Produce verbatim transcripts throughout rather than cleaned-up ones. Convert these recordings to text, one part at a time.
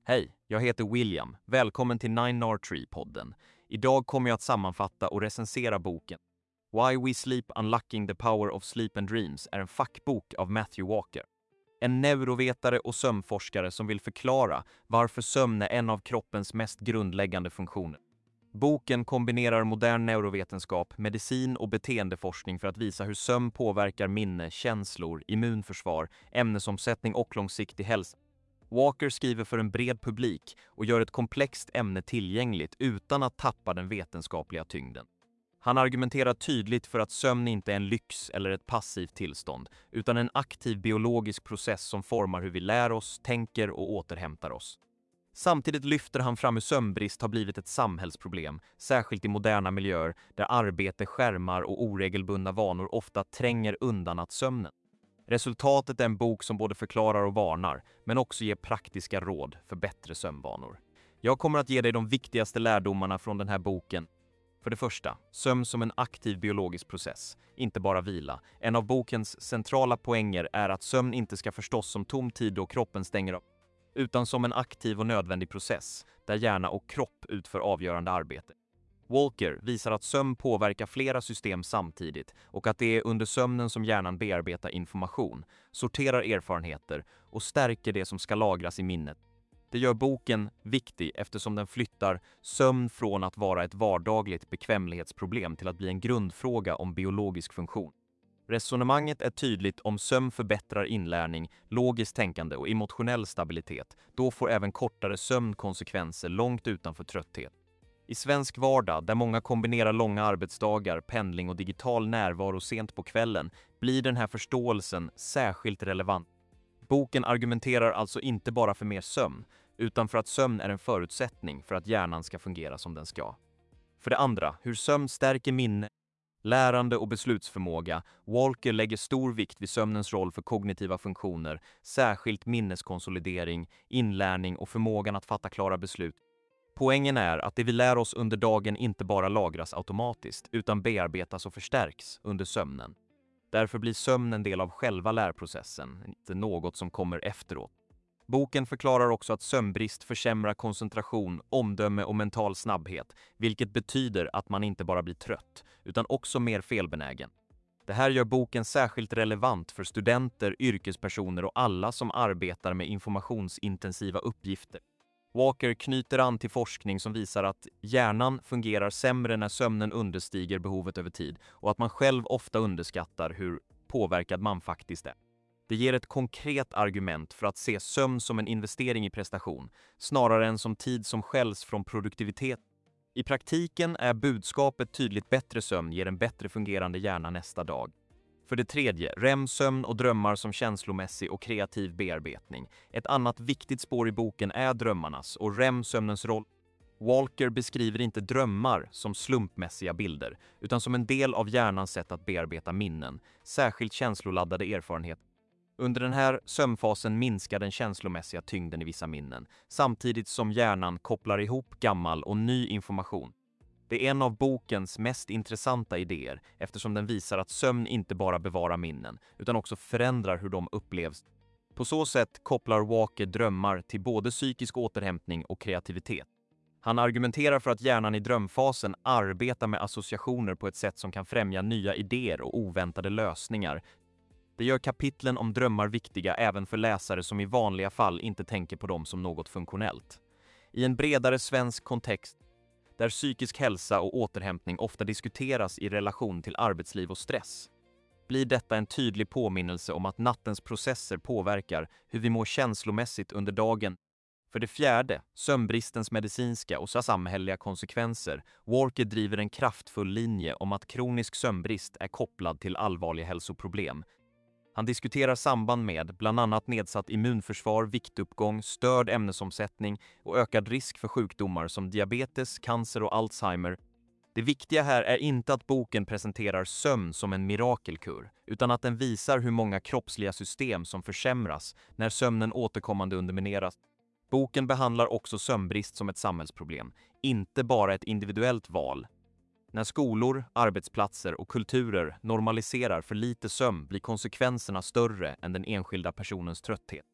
Hej, jag heter William. Välkommen till Nine R Tree-podden. Idag kommer jag att sammanfatta och recensera boken Why We Sleep Unlocking the Power of Sleep and Dreams är en fackbok av Matthew Walker. En neurovetare och sömnforskare som vill förklara varför sömn är en av kroppens mest grundläggande funktioner. Boken kombinerar modern neurovetenskap, medicin och beteendeforskning för att visa hur sömn påverkar minne, känslor, immunförsvar, ämnesomsättning och långsiktig hälsa. Walker skriver för en bred publik och gör ett komplext ämne tillgängligt utan att tappa den vetenskapliga tyngden. Han argumenterar tydligt för att sömn inte är en lyx eller ett passivt tillstånd, utan en aktiv biologisk process som formar hur vi lär oss, tänker och återhämtar oss. Samtidigt lyfter han fram hur sömnbrist har blivit ett samhällsproblem, särskilt i moderna miljöer där arbete, skärmar och oregelbundna vanor ofta tränger undan att sömnen. Resultatet är en bok som både förklarar och varnar, men också ger praktiska råd för bättre sömnvanor. Jag kommer att ge dig de viktigaste lärdomarna från den här boken. För det första, sömn som en aktiv biologisk process, inte bara vila. En av bokens centrala poänger är att sömn inte ska förstås som tom tid då kroppen stänger av, utan som en aktiv och nödvändig process där hjärna och kropp utför avgörande arbete. Walker visar att sömn påverkar flera system samtidigt och att det är under sömnen som hjärnan bearbetar information, sorterar erfarenheter och stärker det som ska lagras i minnet. Det gör boken viktig eftersom den flyttar sömn från att vara ett vardagligt bekvämlighetsproblem till att bli en grundfråga om biologisk funktion. Resonemanget är tydligt: om sömn förbättrar inlärning, logiskt tänkande och emotionell stabilitet, då får även kortare sömn konsekvenser långt utanför trötthet. I svensk vardag, där många kombinerar långa arbetsdagar, pendling och digital närvaro sent på kvällen, blir den här förståelsen särskilt relevant. Boken argumenterar alltså inte bara för mer sömn, utan för att sömn är en förutsättning för att hjärnan ska fungera som den ska. För det andra, hur sömn stärker minne, lärande och beslutsförmåga. Walker lägger stor vikt vid sömnens roll för kognitiva funktioner, särskilt minneskonsolidering, inlärning och förmågan att fatta klara beslut. Poängen är att det vi lär oss under dagen inte bara lagras automatiskt, utan bearbetas och förstärks under sömnen. Därför blir sömn en del av själva lärprocessen, inte något som kommer efteråt. Boken förklarar också att sömnbrist försämrar koncentration, omdöme och mental snabbhet, vilket betyder att man inte bara blir trött, utan också mer felbenägen. Det här gör boken särskilt relevant för studenter, yrkespersoner och alla som arbetar med informationsintensiva uppgifter. Walker knyter an till forskning som visar att hjärnan fungerar sämre när sömnen understiger behovet över tid och att man själv ofta underskattar hur påverkad man faktiskt är. Det ger ett konkret argument för att se sömn som en investering i prestation, snarare än som tid som skäls från produktivitet. I praktiken är budskapet tydligt: bättre sömn ger en bättre fungerande hjärna nästa dag. För det tredje, R E M-sömn och drömmar som känslomässig och kreativ bearbetning. Ett annat viktigt spår i boken är drömmarnas och R E M-sömnens roll. Walker beskriver inte drömmar som slumpmässiga bilder, utan som en del av hjärnans sätt att bearbeta minnen, särskilt känsloladdade erfarenheter. Under den här sömnfasen minskar den känslomässiga tyngden i vissa minnen, samtidigt som hjärnan kopplar ihop gammal och ny information. Det är en av bokens mest intressanta idéer eftersom den visar att sömn inte bara bevarar minnen utan också förändrar hur de upplevs. På så sätt kopplar Walker drömmar till både psykisk återhämtning och kreativitet. Han argumenterar för att hjärnan i drömfasen arbetar med associationer på ett sätt som kan främja nya idéer och oväntade lösningar. Det gör kapitlen om drömmar viktiga även för läsare som i vanliga fall inte tänker på dem som något funktionellt. I en bredare svensk kontext, där psykisk hälsa och återhämtning ofta diskuteras i relation till arbetsliv och stress, blir detta en tydlig påminnelse om att nattens processer påverkar hur vi mår känslomässigt under dagen. För det fjärde, sömnbristens medicinska och samhälleliga konsekvenser. Walker driver en kraftfull linje om att kronisk sömnbrist är kopplad till allvarliga hälsoproblem. Han diskuterar samband med bland annat nedsatt immunförsvar, viktuppgång, störd ämnesomsättning och ökad risk för sjukdomar som diabetes, cancer och Alzheimer. Det viktiga här är inte att boken presenterar sömn som en mirakelkur, utan att den visar hur många kroppsliga system som försämras när sömnen återkommande undermineras. Boken behandlar också sömnbrist som ett samhällsproblem, inte bara ett individuellt val. När skolor, arbetsplatser och kulturer normaliserar för lite sömn blir konsekvenserna större än den enskilda personens trötthet.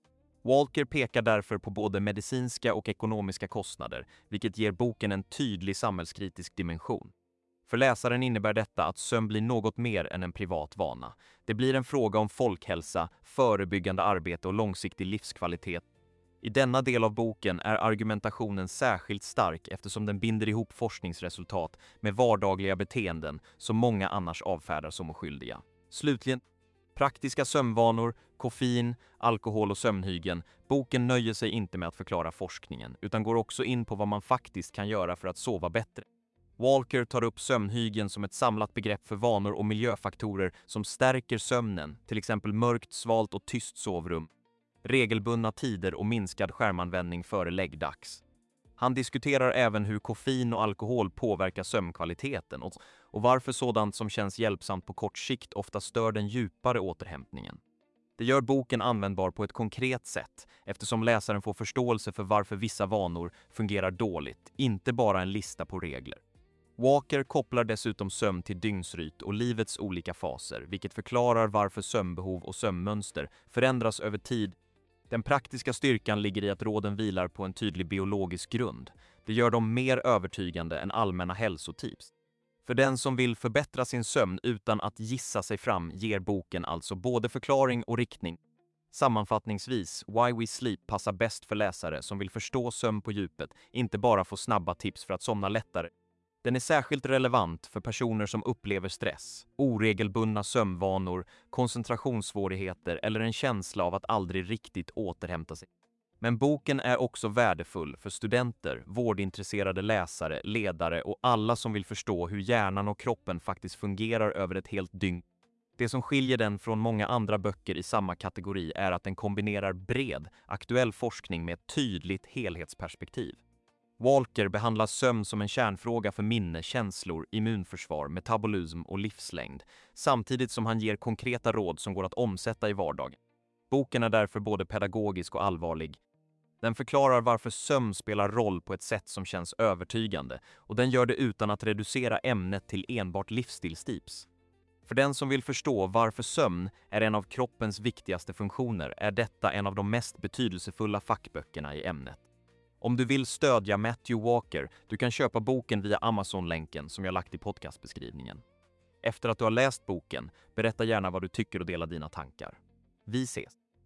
Walker pekar därför på både medicinska och ekonomiska kostnader, vilket ger boken en tydlig samhällskritisk dimension. För läsaren innebär detta att sömn blir något mer än en privat vana. Det blir en fråga om folkhälsa, förebyggande arbete och långsiktig livskvalitet. I denna del av boken är argumentationen särskilt stark eftersom den binder ihop forskningsresultat med vardagliga beteenden som många annars avfärdar som oskyldiga. Slutligen, praktiska sömnvanor, koffein, alkohol och sömnhygien. Boken nöjer sig inte med att förklara forskningen utan går också in på vad man faktiskt kan göra för att sova bättre. Walker tar upp sömnhygien som ett samlat begrepp för vanor och miljöfaktorer som stärker sömnen, till exempel mörkt, svalt och tyst sovrum, regelbundna tider och minskad skärmanvändning före läggdags. Han diskuterar även hur koffein och alkohol påverkar sömnkvaliteten och, och varför sådant som känns hjälpsamt på kort sikt ofta stör den djupare återhämtningen. Det gör boken användbar på ett konkret sätt eftersom läsaren får förståelse för varför vissa vanor fungerar dåligt, inte bara en lista på regler. Walker kopplar dessutom sömn till dygnsrytm och livets olika faser, vilket förklarar varför sömnbehov och sömnmönster förändras över tid. Den praktiska styrkan ligger i att råden vilar på en tydlig biologisk grund. Det gör dem mer övertygande än allmänna hälsotips. För den som vill förbättra sin sömn utan att gissa sig fram ger boken alltså både förklaring och riktning. Sammanfattningsvis, Why We Sleep passar bäst för läsare som vill förstå sömn på djupet, inte bara få snabba tips för att somna lättare. Den är särskilt relevant för personer som upplever stress, oregelbundna sömnvanor, koncentrationssvårigheter eller en känsla av att aldrig riktigt återhämta sig. Men boken är också värdefull för studenter, vårdintresserade läsare, ledare och alla som vill förstå hur hjärnan och kroppen faktiskt fungerar över ett helt dygn. Det som skiljer den från många andra böcker i samma kategori är att den kombinerar bred, aktuell forskning med ett tydligt helhetsperspektiv. Walker behandlar sömn som en kärnfråga för minne, känslor, immunförsvar, metabolism och livslängd, samtidigt som han ger konkreta råd som går att omsätta i vardagen. Boken är därför både pedagogisk och allvarlig. Den förklarar varför sömn spelar roll på ett sätt som känns övertygande, och den gör det utan att reducera ämnet till enbart livsstilstips. För den som vill förstå varför sömn är en av kroppens viktigaste funktioner är detta en av de mest betydelsefulla fackböckerna i ämnet. Om du vill stödja Matthew Walker, du kan köpa boken via Amazon-länken som jag lagt i podcastbeskrivningen. Efter att du har läst boken, berätta gärna vad du tycker och dela dina tankar. Vi ses!